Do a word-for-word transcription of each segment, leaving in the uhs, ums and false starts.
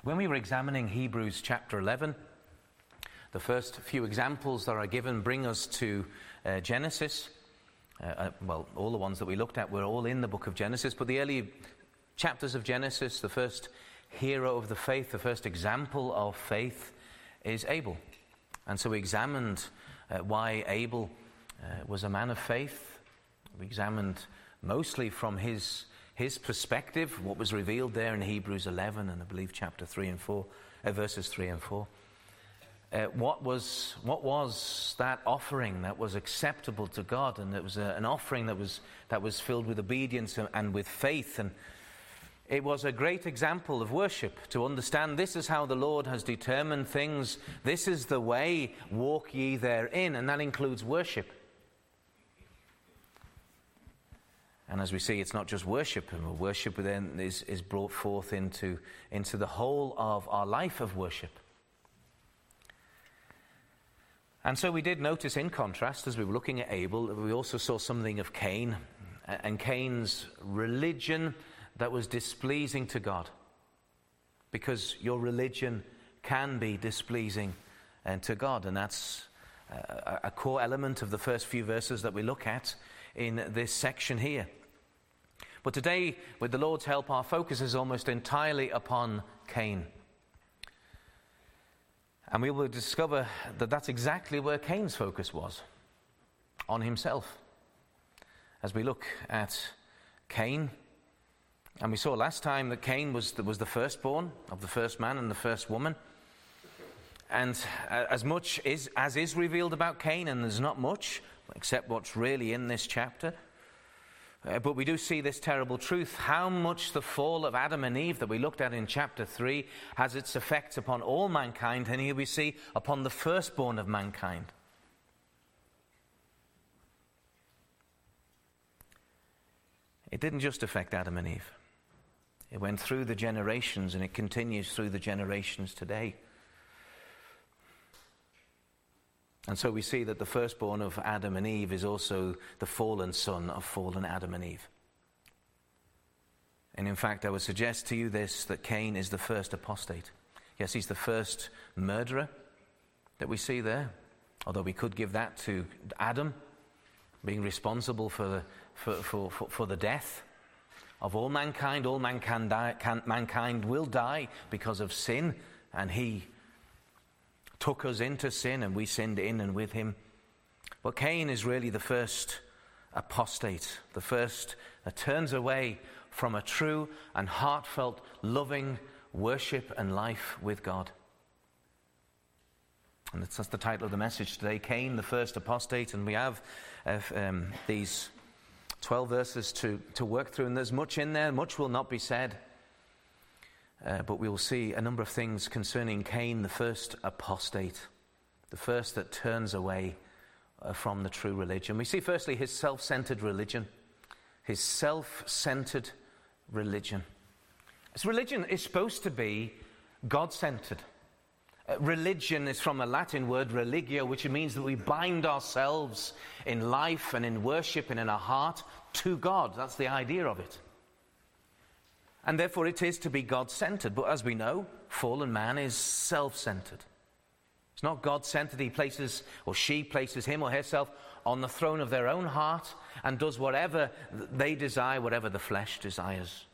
When we were examining Hebrews chapter eleven, the first few examples that are given bring us to uh, Genesis. Uh, uh, well, all the ones that we looked at were all in the book of Genesis, but the early chapters of Genesis, the first hero of the faith, the first example of faith is Abel. And so we examined uh, why Abel uh, was a man of faith. We examined mostly from his his perspective, what was revealed there in Hebrews eleven and I believe chapter three and four, uh, verses three and four. Uh, what was what was that offering that was acceptable to God, and it was a, an offering that was that was filled with obedience and, and with faith, and it was a great example of worship to understand this is how the Lord has determined things. This is the way, walk ye therein, and that includes worship. And as we see, it's not just worship, and worship then is, is brought forth into, into the whole of our life of worship. And so we did notice, in contrast, as we were looking at Abel, we also saw something of Cain, and Cain's religion that was displeasing to God. Because your religion can be displeasing uh, to God, and that's uh, a core element of the first few verses that we look at in this section here. But today, with the Lord's help, our focus is almost entirely upon Cain. And we will discover that that's exactly where Cain's focus was, on himself. As we look at Cain, and we saw last time that Cain was the, was the firstborn of the first man and the first woman. And uh, as much is, as is revealed about Cain, and there's not much, except what's really in this chapter, uh, but we do see this terrible truth, how much the fall of Adam and Eve that we looked at in chapter three has its effects upon all mankind, and here we see upon the firstborn of mankind. It didn't just affect Adam and Eve. It went through the generations, and it continues through the generations today. And so we see that the firstborn of Adam and Eve is also the fallen son of fallen Adam and Eve. And in fact, I would suggest to you this, that Cain is the first apostate. Yes, he's the first murderer that we see there, although we could give that to Adam, being responsible for the, for, for, for, for the death of all mankind. All mankind, die, can, mankind will die because of sin, and he took us into sin, and we sinned in and with him. But Cain is really the first apostate, the first that turns away from a true and heartfelt, loving worship and life with God. And that's the title of the message today, Cain, the first apostate. And we have uh, um, these twelve verses to, to work through, and there's much in there, much will not be said. Uh, but we will see a number of things concerning Cain, the first apostate, the first that turns away uh, from the true religion. We see firstly his self-centered religion, his self-centered religion. His religion is supposed to be God-centered. Uh, religion is from a Latin word, religio, which means that we bind ourselves in life and in worship and in our heart to God. That's the idea of it. And therefore it is to be God-centered. But as we know, fallen man is self-centered. It's not God-centered. He places, or she places him or herself on the throne of their own heart and does whatever they desire, whatever the flesh desires.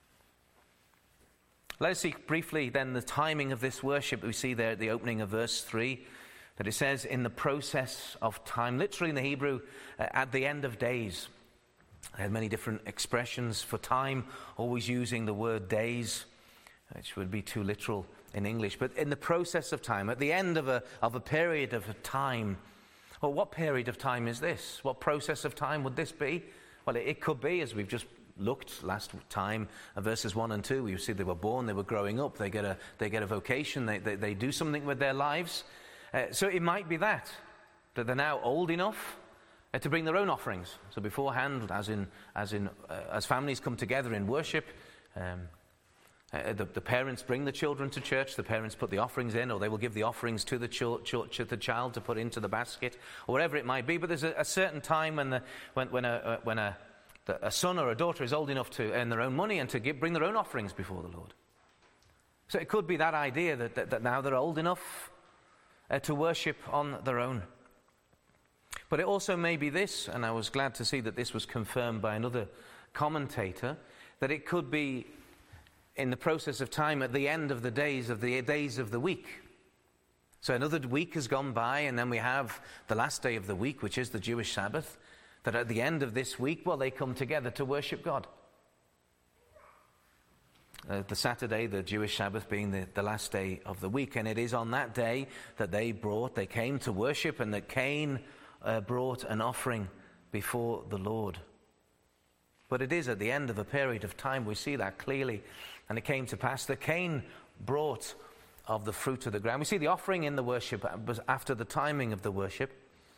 Let us see briefly then the timing of this worship. We see there at the opening of verse three that it says in the process of time, literally in the Hebrew, uh, at the end of days. They had many different expressions for time, always using the word days, which would be too literal in English. But in the process of time, at the end of a, of a period of time, well, what period of time is this? What process of time would this be? Well, it, it could be, as we've just looked last time, uh, verses one and two, we see they were born, they were growing up, they get a, they get a vocation, they, they, they do something with their lives. Uh, so it might be that, that they're now old enough Uh, to bring their own offerings. So beforehand, as in as in uh, as families come together in worship, um, uh, the, the parents bring the children to church. The parents put the offerings in, or they will give the offerings to the, ch- ch- to the child to put into the basket, or whatever it might be. But there's a, a certain time when the when when a uh, when a the, a son or a daughter is old enough to earn their own money and to give, bring their own offerings before the Lord. So it could be that idea that, that, that now they're old enough uh, to worship on their own. But it also may be this, and I was glad to see that this was confirmed by another commentator, that it could be in the process of time at the end of the days of the days of the week. So another week has gone by, and then we have the last day of the week, which is the Jewish Sabbath, that at the end of this week, well, they come together to worship God. Uh, the Saturday, the Jewish Sabbath, being the, the last day of the week. And it is on that day that they brought, they came to worship, and that Cain uh, brought an offering before the Lord. But it is at the end of a period of time, we see that clearly. And it came to pass that Cain brought of the fruit of the ground. We see the offering in the worship was after the timing of the worship.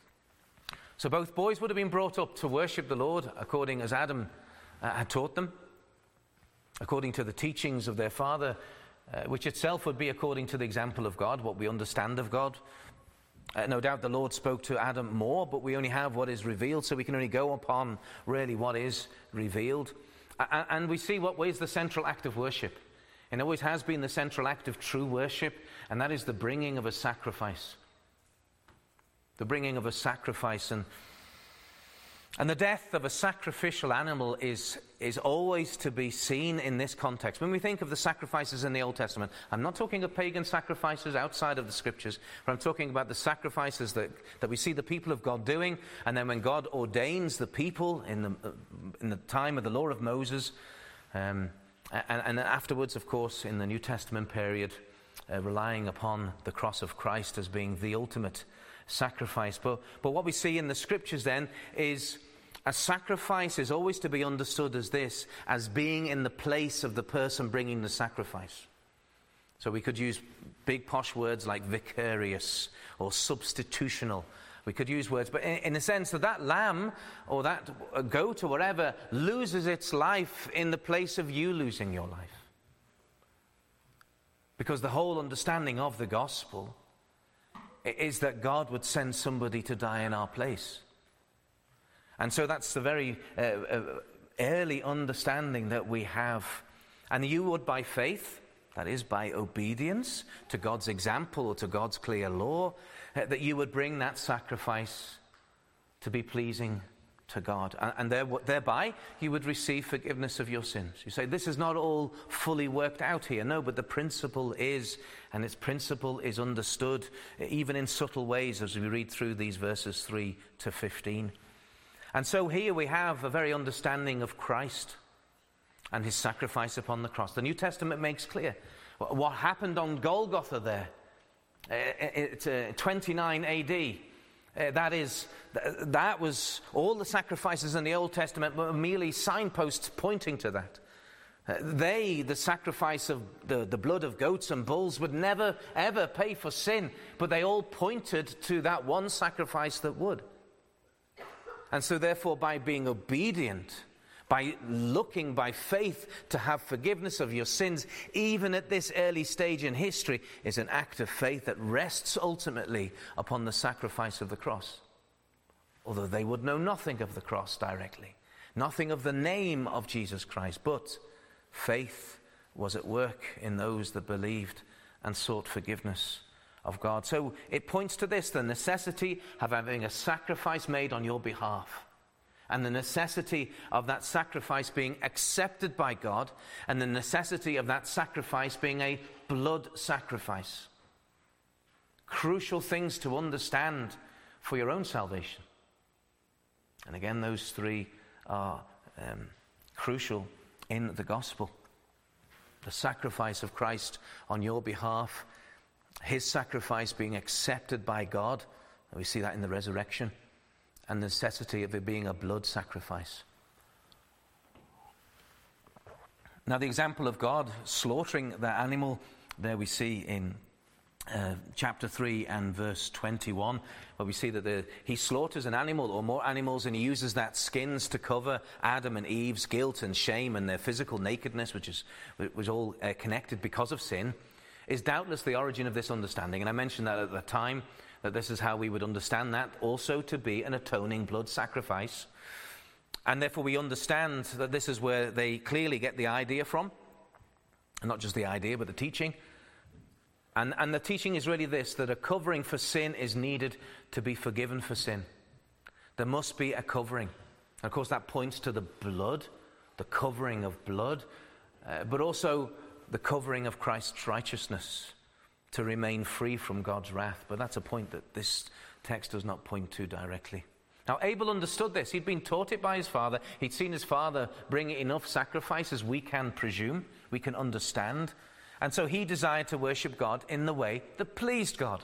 So both boys would have been brought up to worship the Lord according as Adam uh, had taught them, according to the teachings of their father, uh, which itself would be according to the example of God, what we understand of God. Uh, no doubt the Lord spoke to Adam more, but we only have what is revealed, so we can only go upon really what is revealed. Uh, and we see what is the central act of worship. And it always has been the central act of true worship, and that is the bringing of a sacrifice. The bringing of a sacrifice. And, and the death of a sacrificial animal is, is always to be seen in this context. When we think of the sacrifices in the Old Testament, I'm not talking of pagan sacrifices outside of the Scriptures, but I'm talking about the sacrifices that, that we see the people of God doing, and then when God ordains the people in the, in the time of the law of Moses, um, and, and afterwards, of course, in the New Testament period, uh, relying upon the cross of Christ as being the ultimate sacrifice. But, but what we see in the Scriptures then is a sacrifice is always to be understood as this, as being in the place of the person bringing the sacrifice. So we could use big posh words like vicarious or substitutional. We could use words, but in, in the sense that that lamb or that goat or whatever loses its life in the place of you losing your life. Because the whole understanding of the gospel is that God would send somebody to die in our place. And so that's the very uh, uh, early understanding that we have. And you would by faith, that is by obedience to God's example or to God's clear law, uh, that you would bring that sacrifice to be pleasing to God. And, and there, thereby you would receive forgiveness of your sins. You say, this is not all fully worked out here. No, but the principle is, and its principle is understood even in subtle ways as we read through these verses three to fifteen. And so here we have a very understanding of Christ and his sacrifice upon the cross. The New Testament makes clear what happened on Golgotha there. It's uh, twenty-nine A D. Uh, that is, that was, all the sacrifices in the Old Testament were merely signposts pointing to that. Uh, they, the sacrifice of the, the blood of goats and bulls, would never, ever pay for sin, but they all pointed to that one sacrifice that would. And so therefore, by being obedient, by looking by faith to have forgiveness of your sins, even at this early stage in history, is an act of faith that rests ultimately upon the sacrifice of the cross. Although they would know nothing of the cross directly, nothing of the name of Jesus Christ, but faith was at work in those that believed and sought forgiveness of God. So it points to this, the necessity of having a sacrifice made on your behalf, and the necessity of that sacrifice being accepted by God, and the necessity of that sacrifice being a blood sacrifice. Crucial things to understand for your own salvation. And again, those three are um, crucial in the gospel. The sacrifice of Christ on your behalf, his sacrifice being accepted by God, we see that in the resurrection, and the necessity of it being a blood sacrifice. Now, the example of God slaughtering that animal, there we see in uh, chapter three and verse twenty-one, where we see that the, he slaughters an animal or more animals, and he uses that skins to cover Adam and Eve's guilt and shame and their physical nakedness, which is was all uh, connected because of sin, is doubtless the origin of this understanding. And I mentioned that at the time, that this is how we would understand that also to be an atoning blood sacrifice. And therefore we understand that this is where they clearly get the idea from. And not just the idea, but the teaching. And, and the teaching is really this, that a covering for sin is needed to be forgiven for sin. There must be a covering. And of course, that points to the blood, the covering of blood, uh, but also the covering of Christ's righteousness to remain free from God's wrath. But that's a point that this text does not point to directly. Now, Abel understood this. He'd been taught it by his father. He'd seen his father bring enough sacrifice as we can presume, we can understand. And so he desired to worship God in the way that pleased God.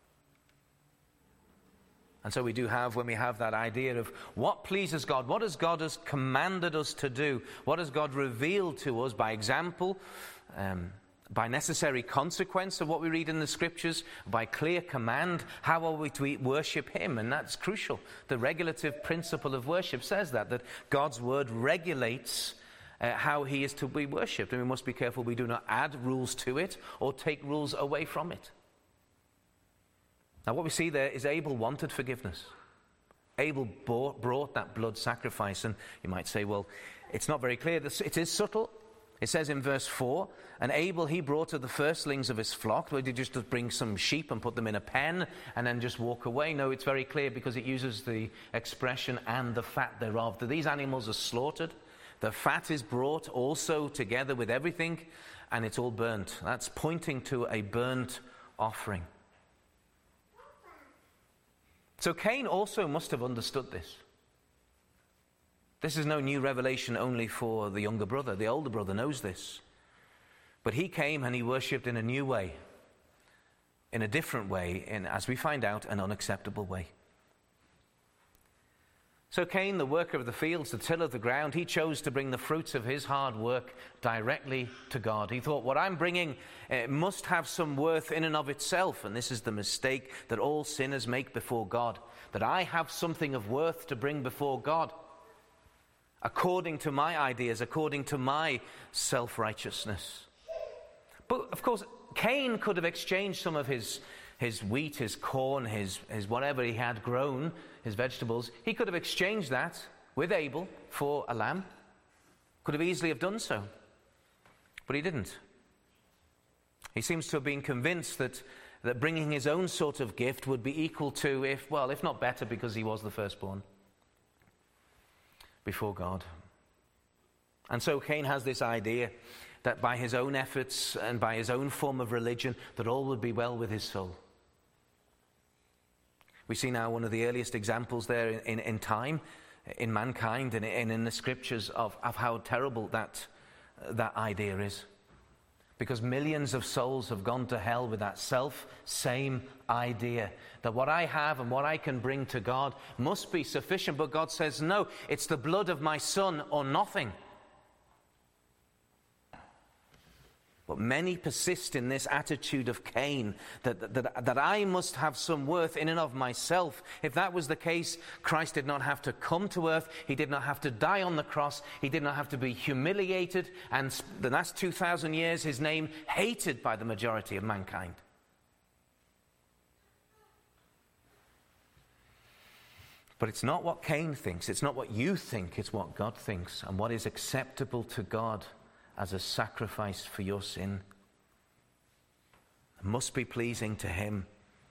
And so we do have, when we have that idea of what pleases God, what has God has commanded us to do, what has God revealed to us by example, um, by necessary consequence of what we read in the Scriptures, by clear command, how are we to worship him? And that's crucial. The regulative principle of worship says that, that God's word regulates uh, how he is to be worshipped. And we must be careful we do not add rules to it or take rules away from it. Now what we see there is Abel wanted forgiveness. Abel bought, brought that blood sacrifice. And you might say, well, it's not very clear. It is subtle. It says in verse four, and Abel he brought of the firstlings of his flock. Well, did he just bring some sheep and put them in a pen and then just walk away? No, it's very clear because it uses the expression and the fat thereof. That these animals are slaughtered. The fat is brought also together with everything and it's all burnt. That's pointing to a burnt offering. So Cain also must have understood this. This is no new revelation only for the younger brother. The older brother knows this. But he came and he worshipped in a new way, in a different way, in, as we find out, an unacceptable way. So Cain, the worker of the fields, the tiller of the ground, he chose to bring the fruits of his hard work directly to God. He thought, what I'm bringing uh, must have some worth in and of itself. And this is the mistake that all sinners make before God, that I have something of worth to bring before God, according to my ideas, according to my self-righteousness. But, of course, Cain could have exchanged some of his, his wheat, his corn, his, his whatever he had grown, his vegetables. He could have exchanged that with Abel for a lamb. Could have easily have done so. But he didn't. He seems to have been convinced that, that bringing his own sort of gift would be equal to, if well, if not better, because he was the firstborn before God. And so Cain has this idea that by his own efforts and by his own form of religion, that all would be well with his soul. We see now one of the earliest examples there in, in, in time, in mankind, and in, in the Scriptures of, of how terrible that, uh, that idea is. Because millions of souls have gone to hell with that self-same idea, that what I have and what I can bring to God must be sufficient. But God says, no, it's the blood of my Son or nothing. But many persist in this attitude of Cain, that, that, that I must have some worth in and of myself. If that was the case, Christ did not have to come to earth. He did not have to die on the cross. He did not have to be humiliated. And the last two thousand years, his name hated by the majority of mankind. But it's not what Cain thinks. It's not what you think. It's what God thinks. And what is acceptable to God as a sacrifice for your sin. It must be pleasing to him.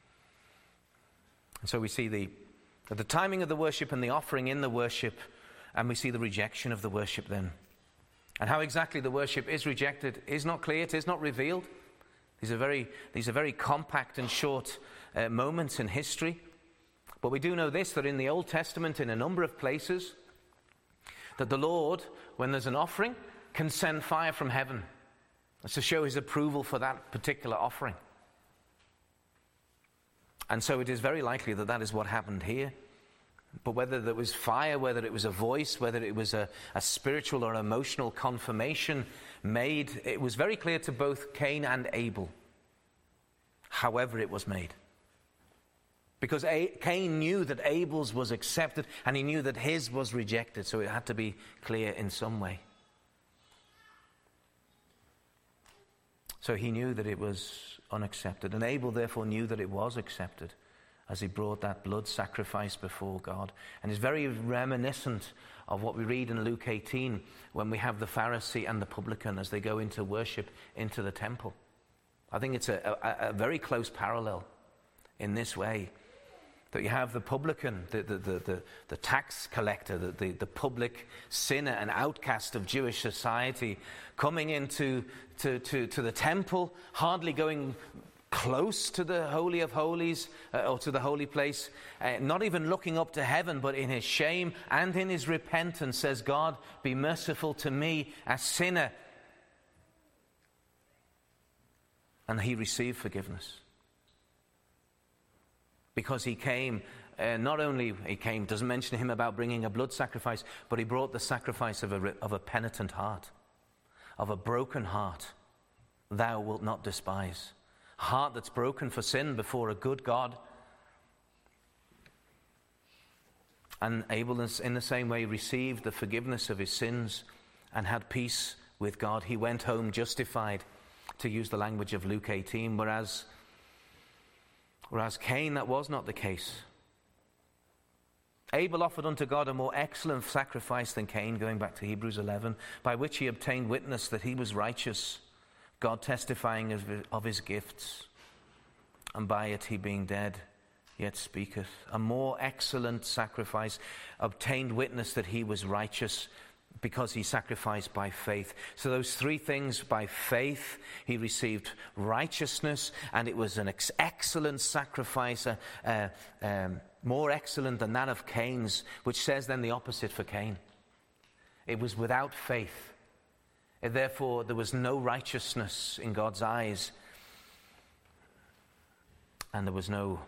And so we see the, the timing of the worship and the offering in the worship, and we see the rejection of the worship then. And how exactly the worship is rejected is not clear. It is not revealed. These are very, these are very compact and short uh, moments in history. But we do know this, that in the Old Testament, in a number of places, that the Lord, when there's an offering, can send fire from heaven. That's to show his approval for that particular offering. And so it is very likely that that is what happened here. But whether there was fire, whether it was a voice, whether it was a, a spiritual or emotional confirmation made, it was very clear to both Cain and Abel, however it was made. Because a- Cain knew that Abel's was accepted and he knew that his was rejected, so it had to be clear in some way. So he knew that it was unaccepted, and Abel therefore knew that it was accepted. as he brought that blood sacrifice before God. And it's very reminiscent of what we read in Luke eighteen when we have the Pharisee and the publican as they go into worship into the temple. I think it's a, a, a very close parallel in this way. That you have the publican, the, the, the, the, the tax collector, the, the, the public sinner and outcast of Jewish society coming into to, to, to the temple, hardly going close to the Holy of Holies uh, or to the holy place, uh, not even looking up to heaven, but in his shame and in his repentance says, God, be merciful to me, a sinner. And he received forgiveness. Because he came, uh, not only he came, doesn't mention him about bringing a blood sacrifice, but he brought the sacrifice of a, of a penitent heart, of a broken heart, thou wilt not despise. Heart that's broken for sin before a good God. And Abel, in the same way, received the forgiveness of his sins and had peace with God. He went home justified, to use the language of Luke eighteen, whereas Whereas Cain, that was not the case. Abel offered unto God a more excellent sacrifice than Cain, going back to Hebrews eleven, by which he obtained witness that he was righteous, God testifying of, of his gifts, and by it he being dead, yet speaketh. A more excellent sacrifice, obtained witness that he was righteous, because he sacrificed by faith. So those three things, by faith, he received righteousness, and it was an ex- excellent sacrifice, uh, uh, um, more excellent than that of Cain's, which says then the opposite for Cain. It was without faith. And therefore, there was no righteousness in God's eyes, and there was no,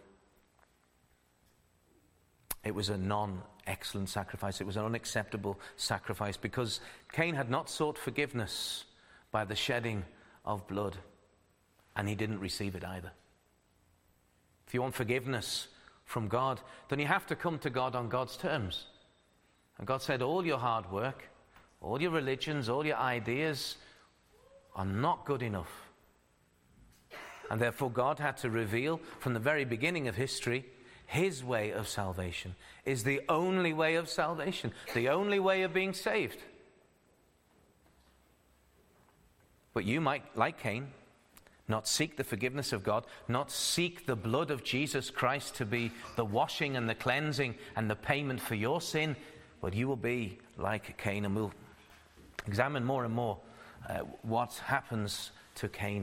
it was a non excellent sacrifice. It was an unacceptable sacrifice because Cain had not sought forgiveness by the shedding of blood, and he didn't receive it either. If you want forgiveness from God, then you have to come to God on God's terms. And God said, all your hard work, all your religions, all your ideas are not good enough. And therefore God had to reveal from the very beginning of history his way of salvation is the only way of salvation, the only way of being saved. But you might, like Cain, not seek the forgiveness of God, not seek the blood of Jesus Christ to be the washing and the cleansing and the payment for your sin, but you will be like Cain. And we'll examine more and more uh, what happens to Cain.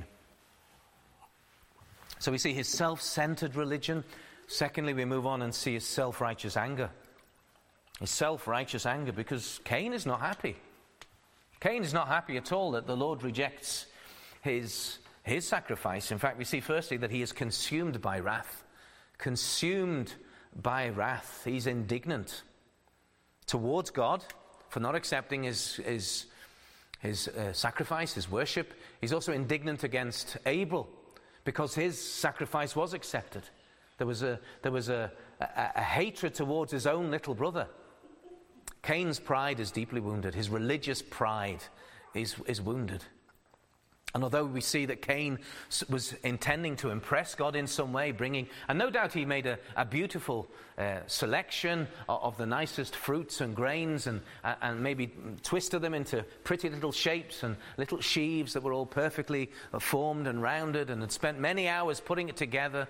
So we see his self-centered religion. Secondly, we move on and see his self-righteous anger. His self-righteous anger, because Cain is not happy. Cain is not happy at all that the Lord rejects his, his sacrifice. In fact, we see firstly that he is consumed by wrath. Consumed by wrath. He's indignant towards God for not accepting his, his, his uh, sacrifice, his worship. He's also indignant against Abel because his sacrifice was accepted. There was a there was a, a, a hatred towards his own little brother. Cain's pride is deeply wounded. His religious pride is, is wounded. And although we see that Cain was intending to impress God in some way, bringing, and no doubt he made a, a beautiful uh, selection of, of the nicest fruits and grains and, uh, and maybe twisted them into pretty little shapes and little sheaves that were all perfectly formed and rounded, and had spent many hours putting it together.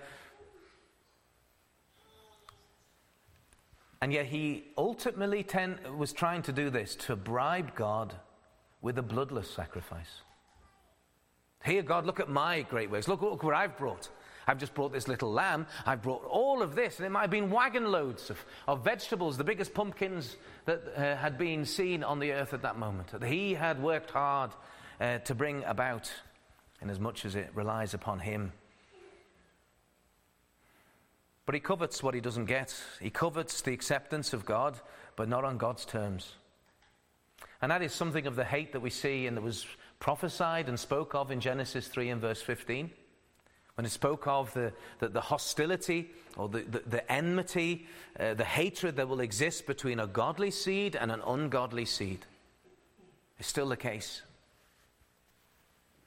And yet he ultimately ten, was trying to do this to bribe God with a bloodless sacrifice. Here, God, look at my great ways. Look, look what I've brought. I've just brought this little lamb. I've brought all of this. And it might have been wagon loads of, of vegetables, the biggest pumpkins that uh, had been seen on the earth at that moment. That he had worked hard uh, to bring about, in as much as it relies upon him. But he covets what he doesn't get. He covets the acceptance of God, but not on God's terms. And that is something of the hate that we see and that was prophesied and spoke of in Genesis three and verse fifteen. When it spoke of the, the, the hostility or the, the, the enmity, uh, the hatred that will exist between a godly seed and an ungodly seed. It's still the case.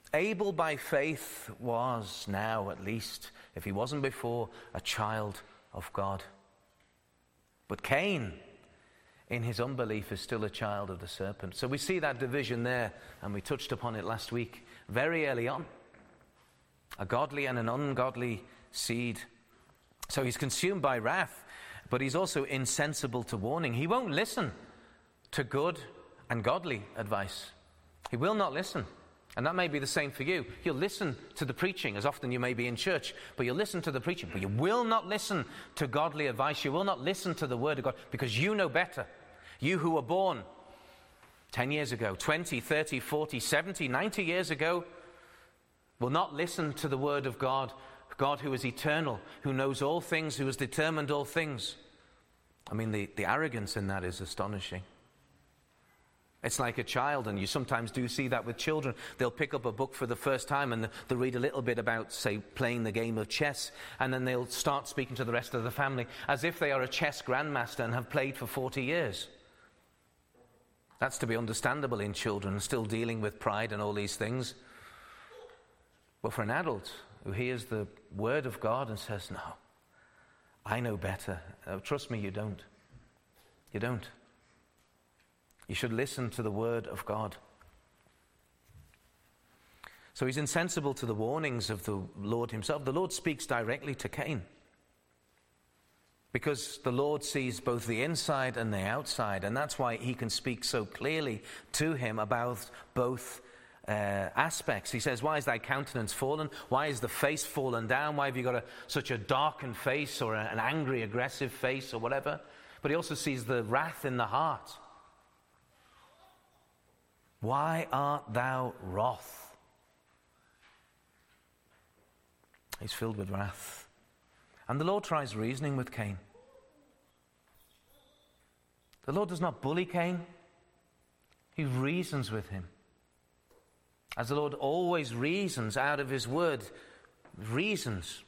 Abel by faith was now, at least, if he wasn't before, a child of God. But Cain, in his unbelief, is still a child of the serpent. So we see that division there, and we touched upon it last week, very early on. A godly and an ungodly seed. So he's consumed by wrath, but he's also insensible to warning. He won't listen to good and godly advice. He will not listen. And that may be the same for you. You'll listen to the preaching, as often you may be in church, but you'll listen to the preaching, but you will not listen to godly advice. You will not listen to the word of God, because you know better. You who were born ten years ago, twenty, thirty, forty, seventy, ninety years ago, will not listen to the word of God, God who is eternal, who knows all things, who has determined all things. I mean, the, the arrogance in that is astonishing. It's like a child, and you sometimes do see that with children. They'll pick up a book for the first time and they'll read a little bit about, say, playing the game of chess, and then they'll start speaking to the rest of the family as if they are a chess grandmaster and have played for forty years. That's to be understandable in children, still dealing with pride and all these things. But for an adult who hears the word of God and says, no, I know better. Oh, trust me, you don't. You don't. You should listen to the word of God. So he's insensible to the warnings of the Lord himself. The Lord speaks directly to Cain, because the Lord sees both the inside and the outside, and that's why he can speak so clearly to him about both uh, aspects. He says, why is thy countenance fallen? Why is the face fallen down? Why have you got a, such a darkened face, or a, an angry, aggressive face, or whatever? But he also sees the wrath in the heart. Why art thou wroth? He's filled with wrath. And the Lord tries reasoning with Cain. The Lord does not bully Cain. He reasons with him. As the Lord always reasons out of his word, reasons.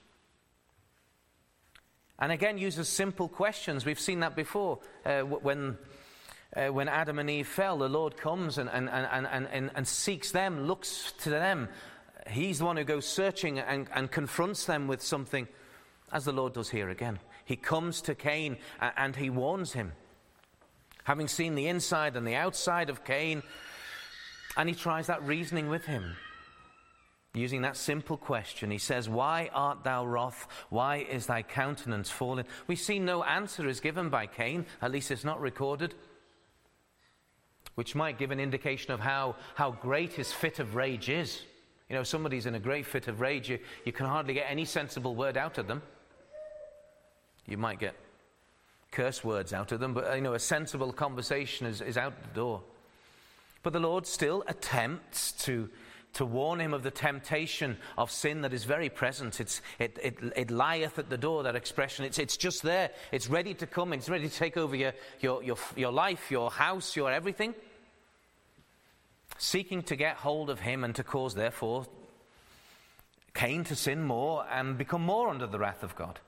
And again uses simple questions. We've seen that before. Uh, when... Uh, when Adam and Eve fell, the Lord comes and, and, and, and, and, and seeks them, looks to them. He's the one who goes searching and, and confronts them with something, as the Lord does here again. He comes to Cain and, and he warns him, having seen the inside and the outside of Cain, and he tries that reasoning with him. Using that simple question, he says, why art thou wroth? Why is thy countenance fallen? We see no answer is given by Cain, at least it's not recorded, which might give an indication of how, how great his fit of rage is. You know, somebody's in a great fit of rage, you, you can hardly get any sensible word out of them. You might get curse words out of them, but, you know, a sensible conversation is, is out the door. But the Lord still attempts to, to warn him of the temptation of sin that is very present. It's, it, it, it lieth at the door, that expression. It's, it's just there. It's ready to come. It's ready to take over your, your, your, your life, your house, your everything. Seeking to get hold of him and to cause, therefore, Cain to sin more and become more under the wrath of God.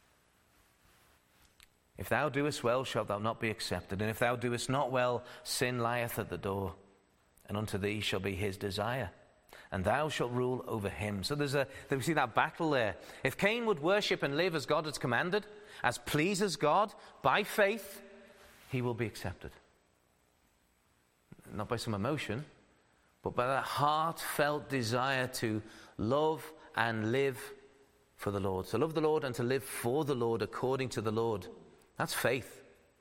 If thou doest well, shalt thou not be accepted. And if thou doest not well, sin lieth at the door, and unto thee shall be his desire, and thou shalt rule over him. So there's a, we see that battle there. If Cain would worship and live as God has commanded, as pleases God, by faith, he will be accepted. Not by some emotion, but by that heartfelt desire to love and live for the Lord. To love the Lord and to live for the Lord, according to the Lord. That's faith.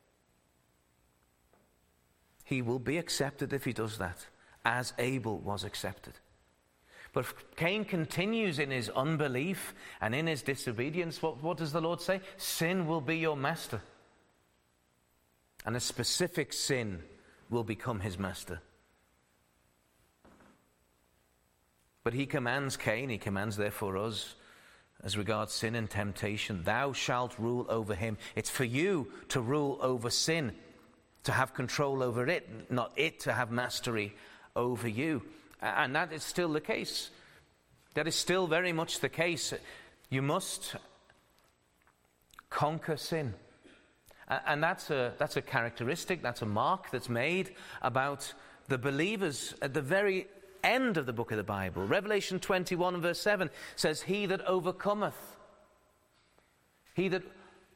He will be accepted if he does that, as Abel was accepted. But if Cain continues in his unbelief and in his disobedience, what, what does the Lord say? Sin will be your master. And a specific sin will become his master. But he commands Cain, he commands therefore us, as regards sin and temptation, thou shalt rule over him. It's for you to rule over sin, to have control over it, not it to have mastery over you. And that is still the case. That is still very much the case. You must conquer sin. And that's a, that's a characteristic, that's a mark that's made about the believers at the very end of the book of the Bible. Revelation twenty-one and verse seven says, he that overcometh, he that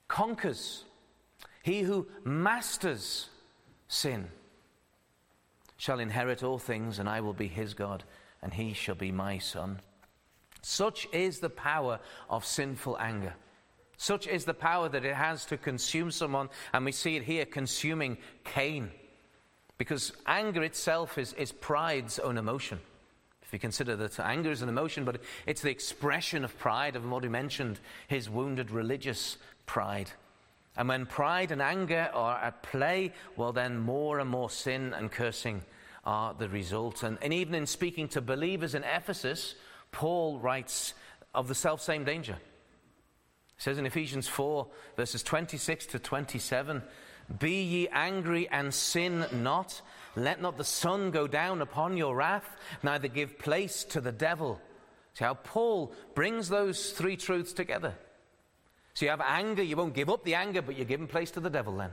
conquers, he who masters sin, shall inherit all things, and I will be his God, and he shall be my son. Such is the power of sinful anger. Such is the power that it has to consume someone, and we see it here consuming Cain. Because anger itself is, is pride's own emotion. If you consider that anger is an emotion, but it's the expression of pride. I've already mentioned his wounded religious pride. And when pride and anger are at play, well then more and more sin and cursing are the result. And, and even in speaking to believers in Ephesus, Paul writes of the self-same danger. He says in Ephesians four, verses twenty-six to twenty-seven, "Be ye angry and sin not. Let not the sun go down upon your wrath, neither give place to the devil." See how Paul brings those three truths together. So you have anger, you won't give up the anger, but you're giving place to the devil then.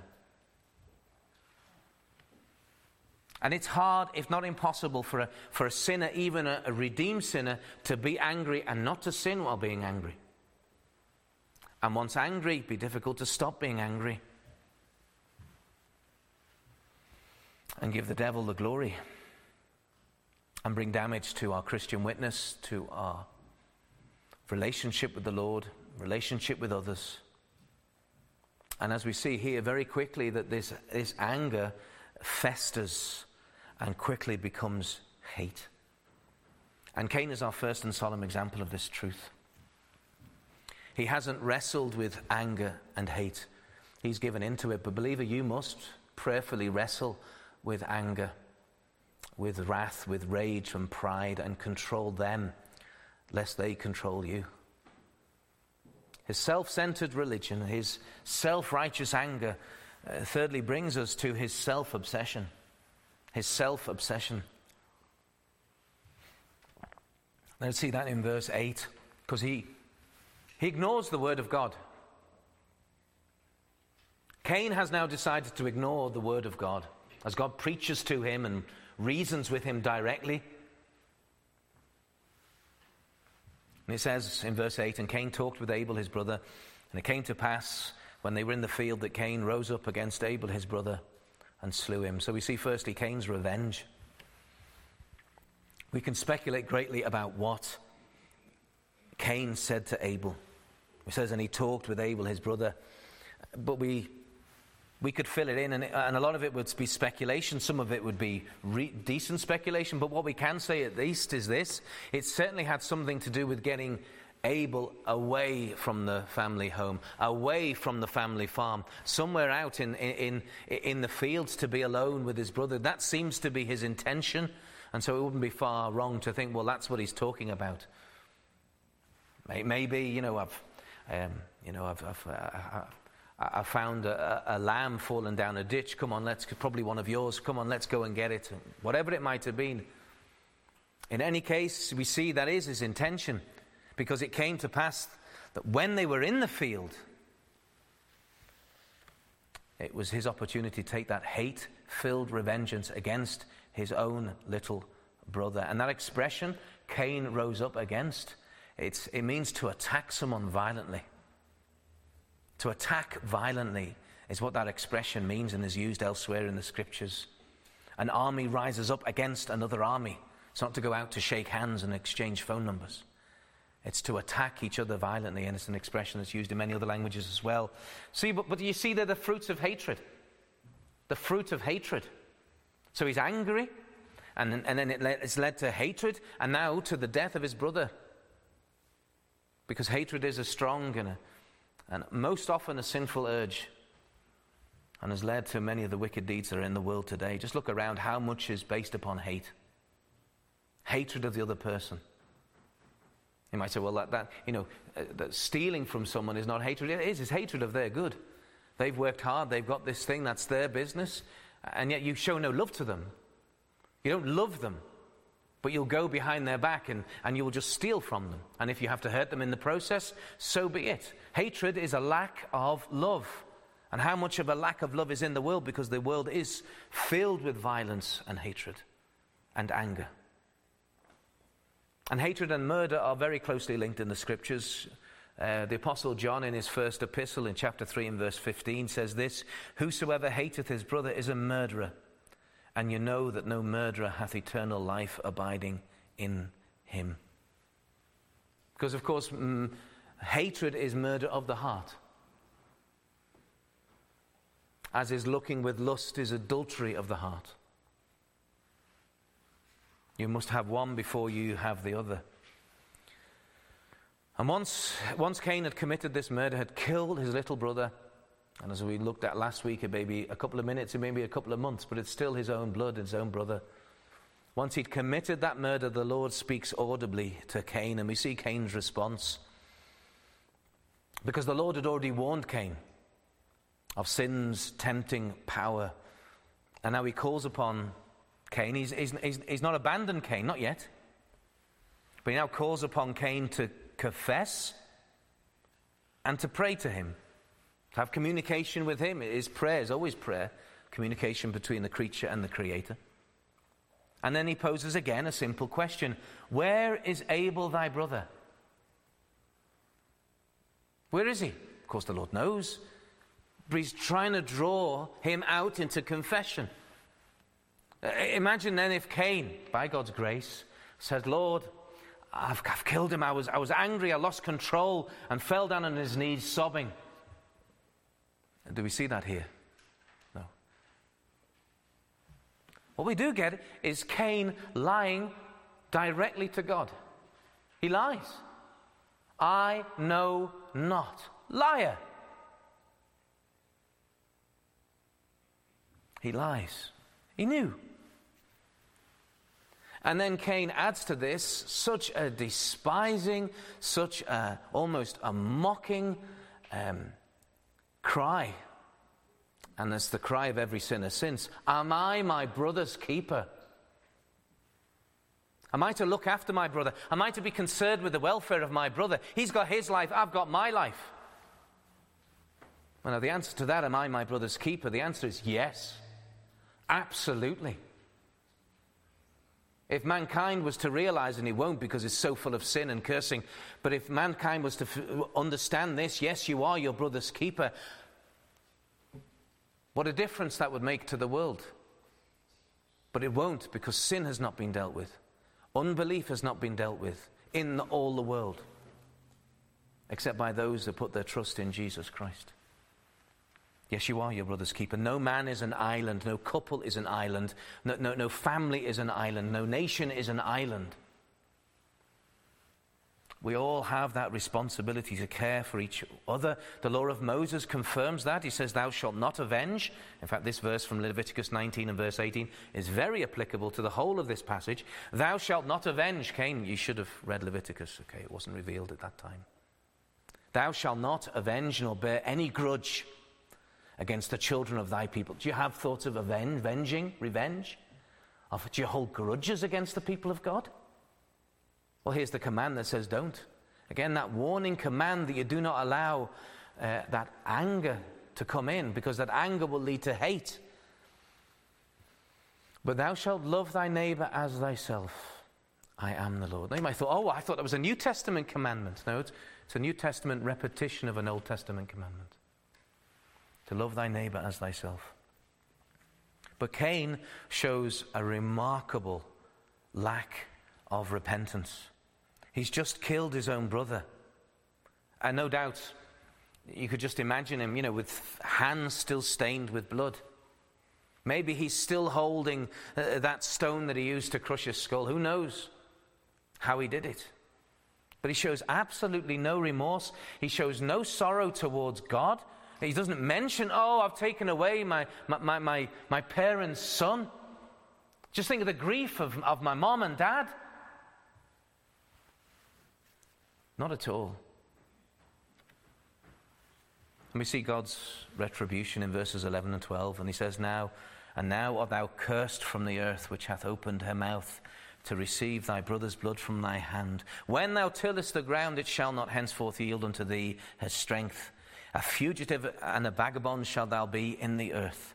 And it's hard, if not impossible, for a, for a sinner, even a, a redeemed sinner, to be angry and not to sin while being angry. And once angry, it'd be difficult to stop being angry and give the devil the glory and bring damage to our Christian witness, to our relationship with the Lord, relationship with others. And as we see here very quickly, that this, this anger festers and quickly becomes hate. And Cain is our first and solemn example of this truth. He hasn't wrestled with anger and hate. He's given into it. But believer, you must prayerfully wrestle with anger, with wrath, with rage and pride, and control them, lest they control you. His self-centered religion, his self-righteous anger, uh, thirdly, brings us to his self-obsession. His self-obsession. Let's see that in verse eight, because he, he ignores the word of God. Cain has now decided to ignore the word of God, as God preaches to him and reasons with him directly. And it says in verse eight, "And Cain talked with Abel his brother, and it came to pass when they were in the field that Cain rose up against Abel his brother and slew him." So we see firstly Cain's revenge. We can speculate greatly about what Cain said to Abel. It says, "And he talked with Abel his brother," but we we could fill it in, and, and a lot of it would be speculation. Some of it would be re- decent speculation, but what we can say at least is this: it certainly had something to do with getting Abel away from the family home, away from the family farm, somewhere out in, in, in the fields to be alone with his brother. That seems to be his intention, and so it wouldn't be far wrong to think, well, that's what he's talking about. Maybe, you know, I've, um, you know, I've, I've, uh, I found a, a lamb fallen down a ditch. Come on, let's, probably one of yours. Come on, let's go and get it. Whatever it might have been. In any case, we see that is his intention. Because it came to pass that when they were in the field, it was his opportunity to take that hate-filled revengeance against his own little brother. And that expression, Cain rose up against, it's, it means to attack someone violently. To attack violently is what that expression means and is used elsewhere in the scriptures. An army rises up against another army. It's not to go out to shake hands and exchange phone numbers. It's to attack each other violently, and it's an expression that's used in many other languages as well. See, but, but you see they're the fruits of hatred. The fruit of hatred. So he's angry, and, and then it led, it's led to hatred, and now to the death of his brother. Because hatred is a strong and, a, and most often a sinful urge, and has led to many of the wicked deeds that are in the world today. Just look around, how much is based upon hate. Hatred of the other person. You might say, well, that, that you know, uh, that stealing from someone is not hatred. It is, it's hatred of their good. They've worked hard, they've got this thing, that's their business, and yet you show no love to them. You don't love them, but you'll go behind their back and, and you'll just steal from them. And if you have to hurt them in the process, so be it. Hatred is a lack of love. And how much of a lack of love is in the world? Because the world is filled with violence and hatred and anger. And hatred and murder are very closely linked in the scriptures. Uh, the Apostle John in his first epistle in chapter three and verse fifteen says this, "Whosoever hateth his brother is a murderer, and you know that no murderer hath eternal life abiding in him." Because, of course, mm, hatred is murder of the heart. As is looking with lust is adultery of the heart. You must have one before you have the other. And once, once Cain had committed this murder, had killed his little brother, and as we looked at last week, it may be a couple of minutes, it may be a couple of months, but it's still his own blood, his own brother. Once he'd committed that murder, the Lord speaks audibly to Cain, and we see Cain's response. Because the Lord had already warned Cain of sin's tempting power. And now he calls upon Cain. He's, he's, he's, he's not abandoned Cain, not yet. But he now calls upon Cain to confess and to pray to him. To have communication with him. His prayer is always prayer. Communication between the creature and the Creator. And then he poses again a simple question. Where is Abel thy brother? Where is he? Of course the Lord knows. But he's trying to draw him out into confession. Imagine then if Cain, by God's grace, said, "Lord, I've, I've killed him. I was, I was angry. I lost control and fell down on his knees sobbing." Do we see that here? No. What we do get is Cain lying directly to God. He lies. "I know not." Liar. He lies. He knew. And then Cain adds to this such a despising, such a, almost a mocking um, cry. And it's the cry of every sinner since. "Am I my brother's keeper? Am I to look after my brother? Am I to be concerned with the welfare of my brother? He's got his life, I've got my life." Well, now the answer to that, am I my brother's keeper? The answer is yes. Absolutely. If mankind was to realize, and it won't because it's so full of sin and cursing, but if mankind was to f- understand this, yes, you are your brother's keeper, what a difference that would make to the world. But it won't, because sin has not been dealt with. Unbelief has not been dealt with in all the world, except by those that put their trust in Jesus Christ. Yes, you are your brother's keeper. No man is an island. No couple is an island. No, no, no family is an island. No nation is an island. We all have that responsibility to care for each other. The law of Moses confirms that. He says, "Thou shalt not avenge." In fact, this verse from Leviticus nineteen and verse eighteen is very applicable to the whole of this passage. "Thou shalt not avenge." Cain, you should have read Leviticus. Okay, it wasn't revealed at that time. "Thou shalt not avenge nor bear any grudge against the children of thy people." Do you have thoughts of aven- avenging, revenge? Of, do you hold grudges against the people of God? Well, here's the command that says don't. Again, that warning command that you do not allow uh, that anger to come in, because that anger will lead to hate. "But thou shalt love thy neighbor as thyself. I am the Lord." Now you might thought, oh, I thought that was a New Testament commandment. No, it's, it's a New Testament repetition of an Old Testament commandment. To love thy neighbor as thyself. But Cain shows a remarkable lack of repentance. He's just killed his own brother. And no doubt, you could just imagine him, you know, with hands still stained with blood. Maybe he's still holding uh, that stone that he used to crush his skull. Who knows how he did it? But he shows absolutely no remorse. He shows no sorrow towards God. He doesn't mention, "Oh, I've taken away my, my, my, my, my parents' son. Just think of the grief of, of my mom and dad." Not at all. And we see God's retribution in verses eleven and twelve. And he says, "Now, and now art thou cursed from the earth, which hath opened her mouth to receive thy brother's blood from thy hand. When thou tillest the ground, it shall not henceforth yield unto thee her strength. A fugitive and a vagabond shalt thou be in the earth."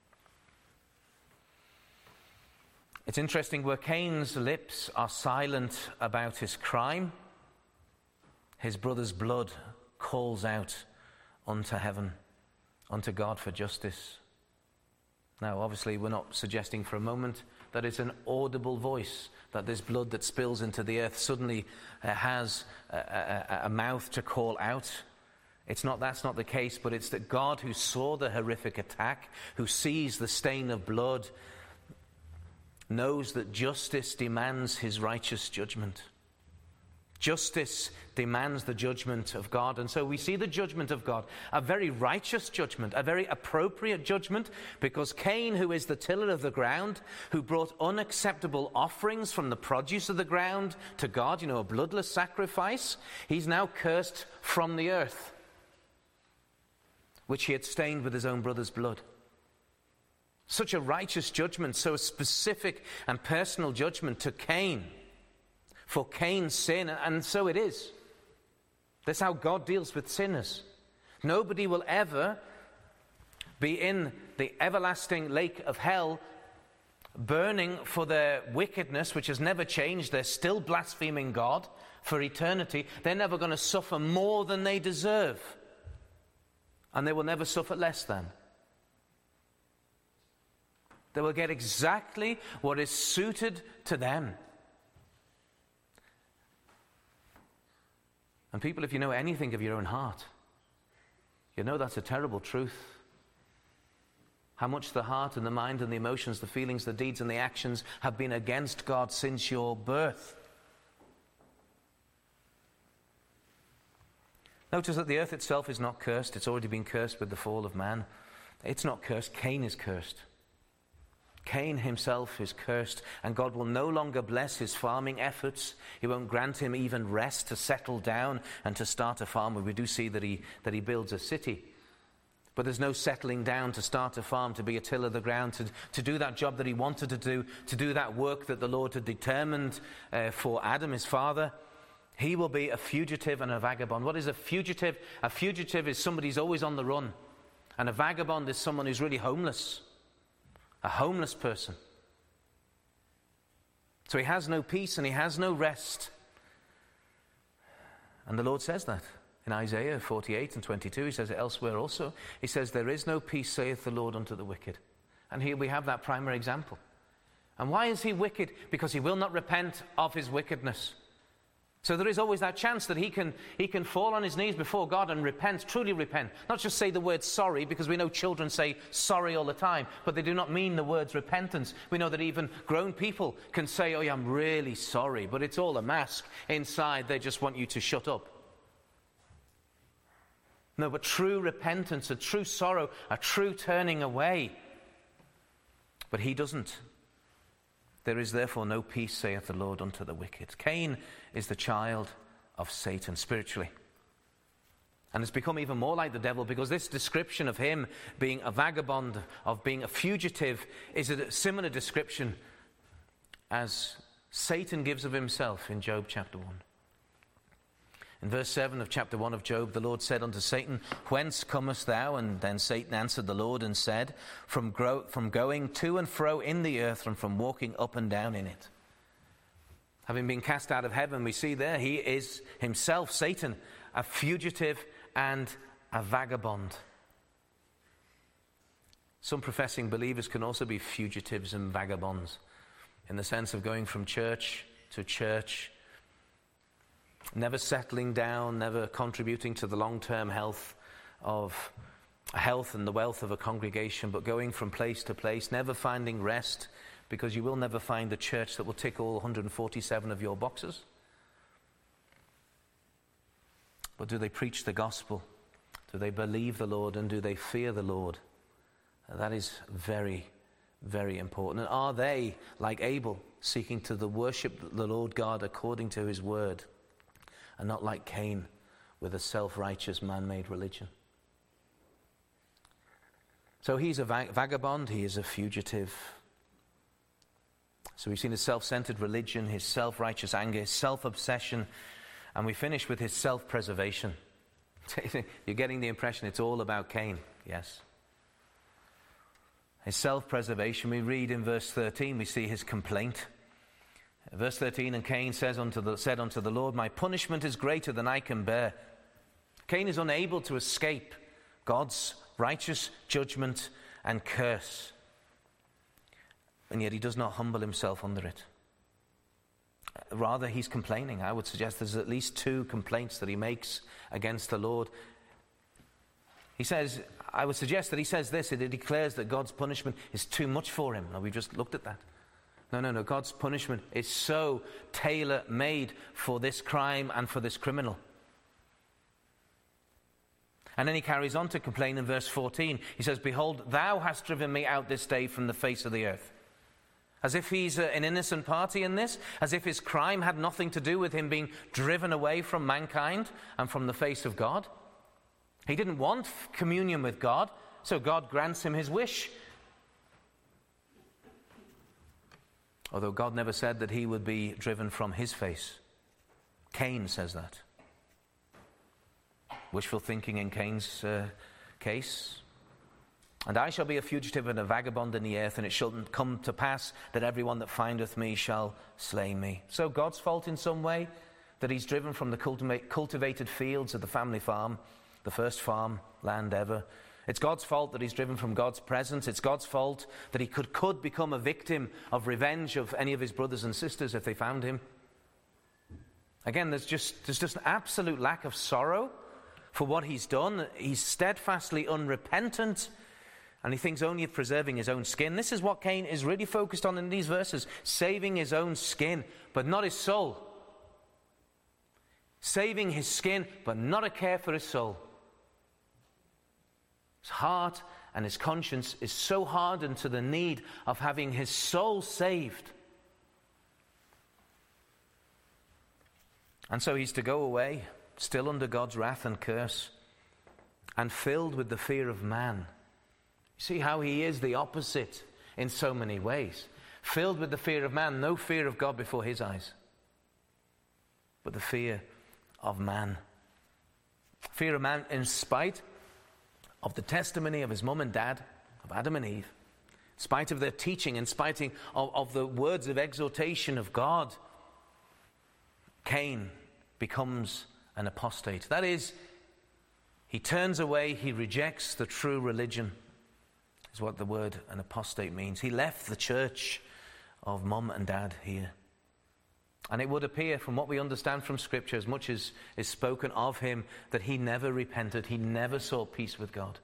It's interesting, where Cain's lips are silent about his crime, his brother's blood calls out unto heaven, unto God for justice. Now, obviously, we're not suggesting for a moment that it's an audible voice, that this blood that spills into the earth suddenly uh, has a, a, a mouth to call out. It's not, that's not the case, but it's that God, who saw the horrific attack, who sees the stain of blood, knows that justice demands his righteous judgment. Justice demands the judgment of God. And so we see the judgment of God, a very righteous judgment, a very appropriate judgment, because Cain, who is the tiller of the ground, who brought unacceptable offerings from the produce of the ground to God, you know, a bloodless sacrifice, he's now cursed from the earth, which he had stained with his own brother's blood. Such a righteous judgment, so specific and personal judgment to Cain for Cain's sin, and so it is. That's how God deals with sinners. Nobody will ever be in the everlasting lake of hell burning for their wickedness, which has never changed. They're still blaspheming God for eternity. They're never going to suffer more than they deserve, and they will never suffer less than. They will get exactly what is suited to them. And people, if you know anything of your own heart, you know that's a terrible truth. How much the heart and the mind and the emotions, the feelings, the deeds and the actions have been against God since your birth. Notice that the earth itself is not cursed. It's already been cursed with the fall of man. It's not cursed. Cain is cursed. Cain himself is cursed, and God will no longer bless his farming efforts. He won't grant him even rest to settle down and to start a farm. We do see that he, that he builds a city. But there's no settling down to start a farm, to be a tiller of the ground, to, to do that job that he wanted to do, to do that work that the Lord had determined uh, for Adam, his father. He will be a fugitive and a vagabond. What is a fugitive? A fugitive is somebody who's always on the run. And a vagabond is someone who's really homeless. A homeless person. So he has no peace and he has no rest. And the Lord says that in Isaiah forty-eight and twenty-two. He says it elsewhere also. He says, there is no peace, saith the Lord, unto the wicked. And here we have that primary example. And why is he wicked? Because he will not repent of his wickedness. So there is always that chance that he can he can fall on his knees before God and repent, truly repent. Not just say the word sorry, because we know children say sorry all the time, but they do not mean the words repentance. We know that even grown people can say, oh yeah, I'm really sorry, but it's all a mask. Inside, they just want you to shut up. No, but true repentance, a true sorrow, a true turning away. But he doesn't. There is therefore no peace, saith the Lord, unto the wicked. Cain is the child of Satan spiritually. And it's become even more like the devil, because this description of him being a vagabond, of being a fugitive, is a similar description as Satan gives of himself in Job chapter one. In verse seven of chapter one of Job, the Lord said unto Satan, whence comest thou? And then Satan answered the Lord and said, from, grow, from going to and fro in the earth, and from walking up and down in it. Having been cast out of heaven, we see there he is himself, Satan, a fugitive and a vagabond. Some professing believers can also be fugitives and vagabonds, in the sense of going from church to church, never settling down, never contributing to the long-term health of health and the wealth of a congregation, but going from place to place, never finding rest, because you will never find a church that will tick all one hundred forty-seven of your boxes. But do they preach the gospel? Do they believe the Lord, and do they fear the Lord? That is very, very important. And are they, like Abel, seeking to the worship the Lord God according to his word, and not like Cain with a self-righteous man-made religion? So he's a vag- vagabond, he is a fugitive. So we've seen his self-centered religion, his self-righteous anger, his self-obsession, and we finish with his self-preservation. You're getting the impression it's all about Cain, yes. His self-preservation, we read in verse thirteen, we see his complaint. Verse thirteen, and Cain says unto the, said unto the Lord, my punishment is greater than I can bear. Cain is unable to escape God's righteous judgment and curse. And yet he does not humble himself under it. Rather, he's complaining. I would suggest there's at least two complaints that he makes against the Lord. He says, I would suggest that he says this, that he declares that God's punishment is too much for him. Now, we've just looked at that. No, no, no. God's punishment is so tailor-made for this crime and for this criminal. And then he carries on to complain in verse fourteen. He says, behold, thou hast driven me out this day from the face of the earth. As if he's an innocent party in this, as if his crime had nothing to do with him being driven away from mankind and from the face of God. He didn't want communion with God, so God grants him his wish. Although God never said that he would be driven from his face. Cain says that. Wishful thinking in Cain's uh, case. And I shall be a fugitive and a vagabond in the earth, and it shall come to pass that everyone that findeth me shall slay me. So God's fault in some way, that he's driven from the cultiva- cultivated fields of the family farm, the first farm land ever. It's God's fault that he's driven from God's presence. It's God's fault that he could, could become a victim of revenge of any of his brothers and sisters if they found him. Again, there's just, there's just an absolute lack of sorrow for what he's done. He's steadfastly unrepentant, and he thinks only of preserving his own skin. This is what Cain is really focused on in these verses, saving his own skin, but not his soul. Saving his skin, but not a care for his soul. His heart and his conscience is so hardened to the need of having his soul saved. And so he's to go away, still under God's wrath and curse, and filled with the fear of man. You see how he is the opposite in so many ways. Filled with the fear of man, no fear of God before his eyes, but the fear of man. Fear of man in spite of the testimony of his mum and dad, of Adam and Eve, in spite of their teaching, in spite of, of the words of exhortation of God. Cain becomes an apostate. That is, he turns away, he rejects the true religion, is what the word an apostate means. He left the church of mum and dad here. And it would appear, from what we understand from Scripture, as much as is spoken of him, that he never repented, he never sought peace with God.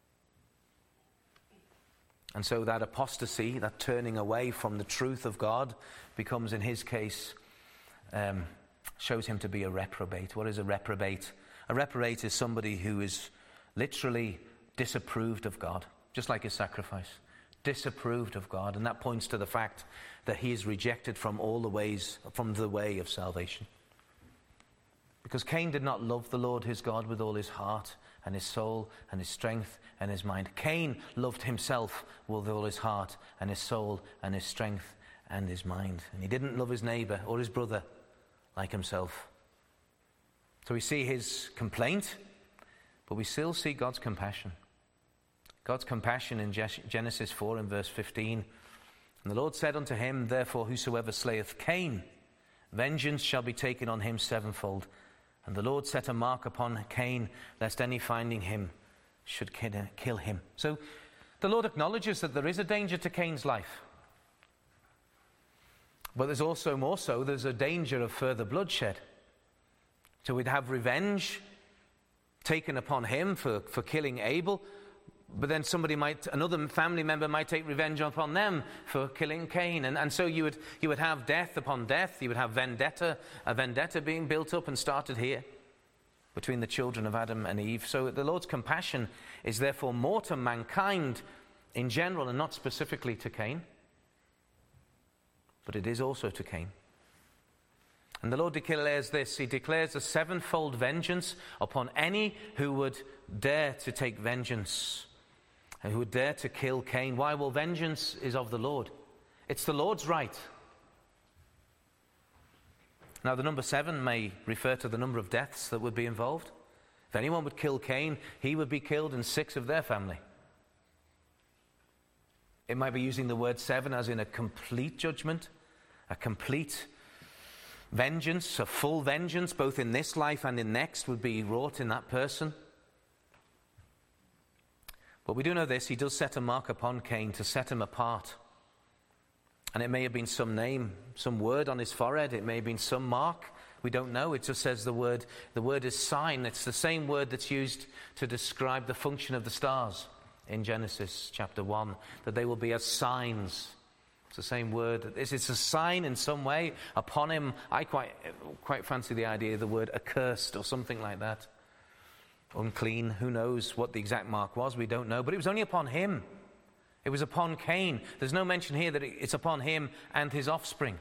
And so that apostasy, that turning away from the truth of God, becomes, in his case, um, shows him to be a reprobate. What is a reprobate? A reprobate is somebody who is literally disapproved of God, just like his sacrifice. Disapproved of God, and that points to the fact that he is rejected from all the ways, from the way of salvation. Because Cain did not love the Lord his God with all his heart and his soul and his strength and his mind. Cain loved himself with all his heart and his soul and his strength and his mind. And he didn't love his neighbor or his brother like himself. So we see his complaint, but we still see God's compassion. God's compassion in Genesis four and verse fifteen. And the Lord said unto him, therefore whosoever slayeth Cain, vengeance shall be taken on him sevenfold. And the Lord set a mark upon Cain, lest any finding him should kill him. So the Lord acknowledges that there is a danger to Cain's life. But there's also more so, there's a danger of further bloodshed. So we'd have revenge taken upon him for, for killing Abel. But then somebody might, another family member might take revenge upon them for killing Cain. And, and so you would, you would have death upon death. You would have vendetta, a vendetta being built up and started here between the children of Adam and Eve. So the Lord's compassion is therefore more to mankind in general and not specifically to Cain. But it is also to Cain. And the Lord declares this. He declares a sevenfold vengeance upon any who would dare to take vengeance, and who would dare to kill Cain. Why? Well, vengeance is of the Lord. It's the Lord's right. Now, the number seven may refer to the number of deaths that would be involved. If anyone would kill Cain, he would be killed and six of their family. It might be using the word seven as in a complete judgment, a complete Vengeance, a full vengeance, both in this life and in next, would be wrought in that person. But we do know this, he does set a mark upon Cain to set him apart. And it may have been some name, some word on his forehead, it may have been some mark. We don't know. It just says the word, the word is sign. It's the same word that's used to describe the function of the stars in Genesis chapter one, that they will be as signs. It's the same word. It's, it's a sign in some way upon him. I quite, quite fancy the idea of the word accursed or something like that. Unclean. Who knows what the exact mark was? We don't know. But it was only upon him. It was upon Cain. There's no mention here that it's upon him and his offspring.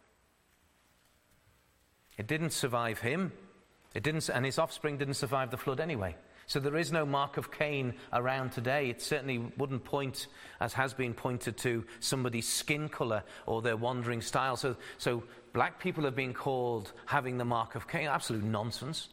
It didn't survive him. It didn't, and his offspring didn't survive the flood anyway. So there is no mark of Cain around today. It certainly wouldn't point, as has been pointed to, somebody's skin color or their wandering style. So, so black people have been called having the mark of Cain. Absolute nonsense.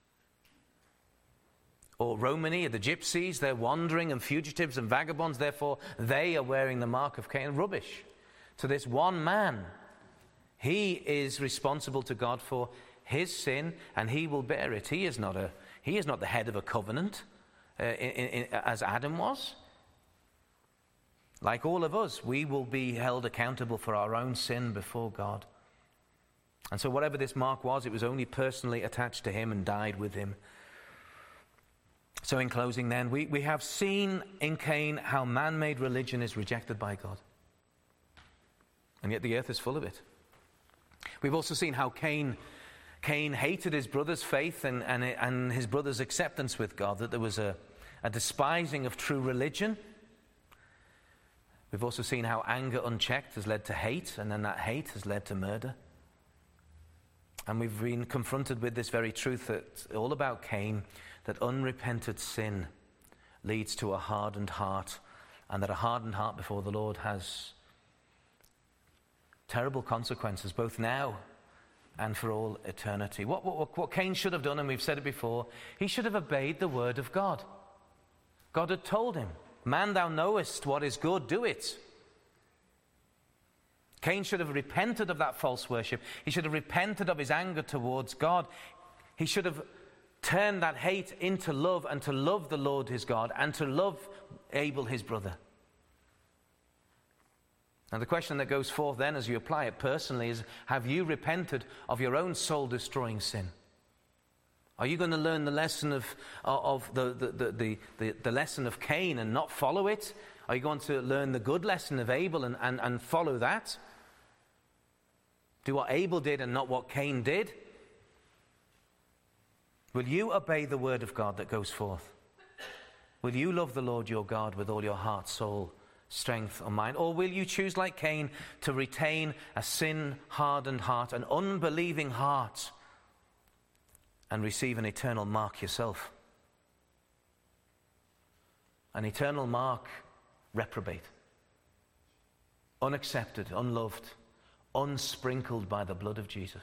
Or Romany, the gypsies, they're wandering and fugitives and vagabonds. Therefore, they are wearing the mark of Cain. Rubbish. To this one man, he is responsible to God for his sin, and he will bear it. He is not a he is not the head of a covenant, uh, in, in, as Adam was. Like all of us, we will be held accountable for our own sin before God. And so, whatever this mark was, it was only personally attached to him and died with him. So, in closing, then, we, we have seen in Cain how man-made religion is rejected by God, and yet the earth is full of it. We've also seen how Cain, Cain hated his brother's faith and, and, and his brother's acceptance with God, that there was a, a despising of true religion. We've also seen how anger unchecked has led to hate, and then that hate has led to murder. And we've been confronted with this very truth that all about Cain, that unrepented sin leads to a hardened heart, and that a hardened heart before the Lord has terrible consequences, both now and for all eternity. What, what, what Cain should have done, and we've said it before, he should have obeyed the word of God. God had told him, "Man, thou knowest what is good, do it." Cain should have repented of that false worship. He should have repented of his anger towards God. He should have turned that hate into love, and to love the Lord his God, and to love Abel his brother. Now the question that goes forth then as you apply it personally is, have you repented of your own soul-destroying sin? Are you going to learn the lesson of, of the, the, the, the, the lesson of Cain and not follow it? Are you going to learn the good lesson of Abel and, and, and follow that? Do what Abel did and not what Cain did? Will you obey the word of God that goes forth? Will you love the Lord your God with all your heart, soul, strength or mind? Or will you choose, like Cain, to retain a sin-hardened heart, an unbelieving heart, and receive an eternal mark yourself? An eternal mark, reprobate, unaccepted, unloved, unsprinkled by the blood of Jesus.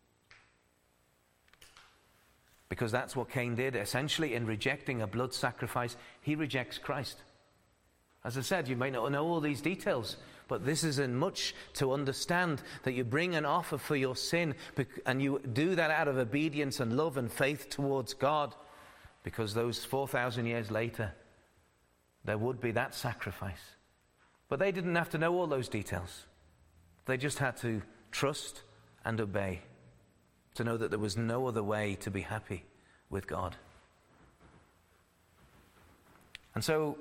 Because that's what Cain did. Essentially, in rejecting a blood sacrifice, he rejects Christ. As I said, you may not know all these details, but this is in much to understand that you bring an offer for your sin, and you do that out of obedience and love and faith towards God, because those four thousand years later, there would be that sacrifice. But they didn't have to know all those details. They just had to trust and obey, to know that there was no other way to be happy with God. And so,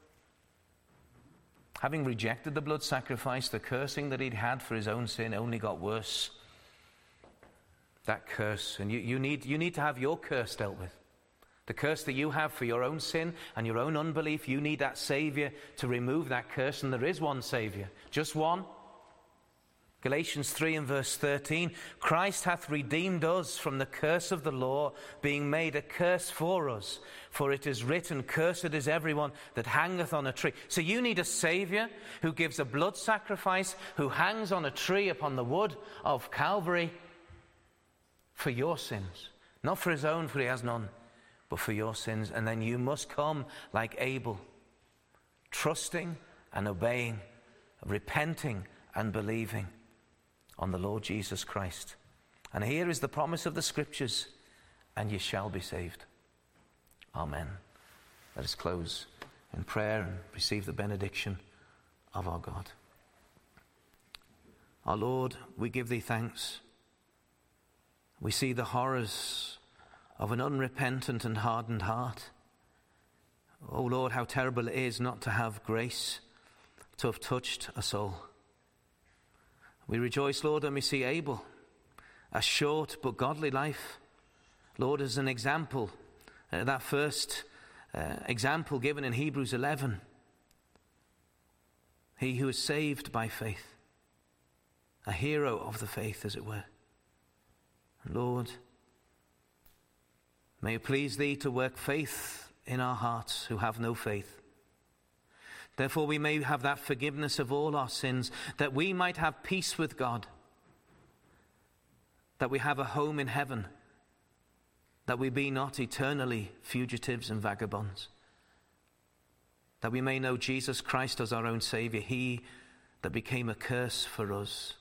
having rejected the blood sacrifice, the cursing that he'd had for his own sin only got worse. That curse, and you, you, need, you need to have your curse dealt with. The curse that you have for your own sin and your own unbelief, you need that Savior to remove that curse, and there is one Savior, just one. Galatians three and verse thirteen, Christ hath redeemed us from the curse of the law, being made a curse for us. For it is written, cursed is everyone that hangeth on a tree. So you need a Savior who gives a blood sacrifice, who hangs on a tree upon the wood of Calvary for your sins. Not for his own, for he has none, but for your sins. And then you must come like Abel, trusting and obeying, repenting and believing on the Lord Jesus Christ And here is the promise of the Scriptures, and ye shall be saved. Amen. Let us close in prayer and receive the benediction of our God. Our Lord, we give thee thanks. We see the horrors of an unrepentant and hardened heart. Oh Lord, how terrible it is not to have grace to have touched a soul. We rejoice, Lord, when we see Abel, a short but godly life, Lord, as an example, uh, that first uh, example given in Hebrews eleven. He who is saved by faith, a hero of the faith, as it were. And Lord, may it please thee to work faith in our hearts who have no faith. Therefore we may have that forgiveness of all our sins, that we might have peace with God, that we have a home in heaven, that we be not eternally fugitives and vagabonds, that we may know Jesus Christ as our own Saviour, he that became a curse for us,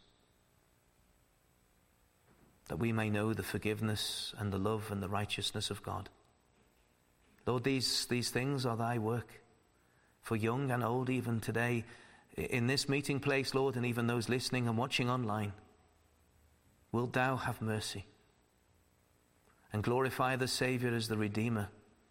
that we may know the forgiveness and the love and the righteousness of God. Lord, these, these things are thy work for young and old even today in this meeting place, Lord, and even those listening and watching online. Wilt thou have mercy and glorify the Saviour as the Redeemer,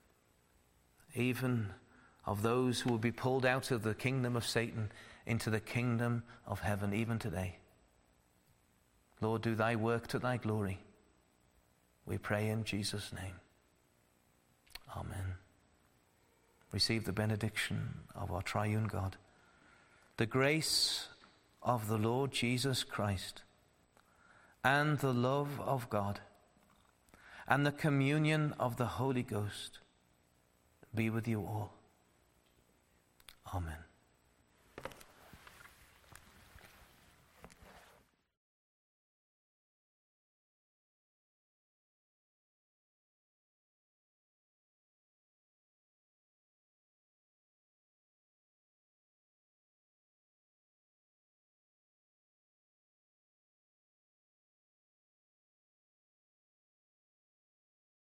even of those who will be pulled out of the kingdom of Satan into the kingdom of heaven even today. Lord, do thy work to thy glory. We pray in Jesus' name. Amen. Receive the benediction of our triune God. The grace of the Lord Jesus Christ, and the love of God, and the communion of the Holy Ghost be with you all. Amen.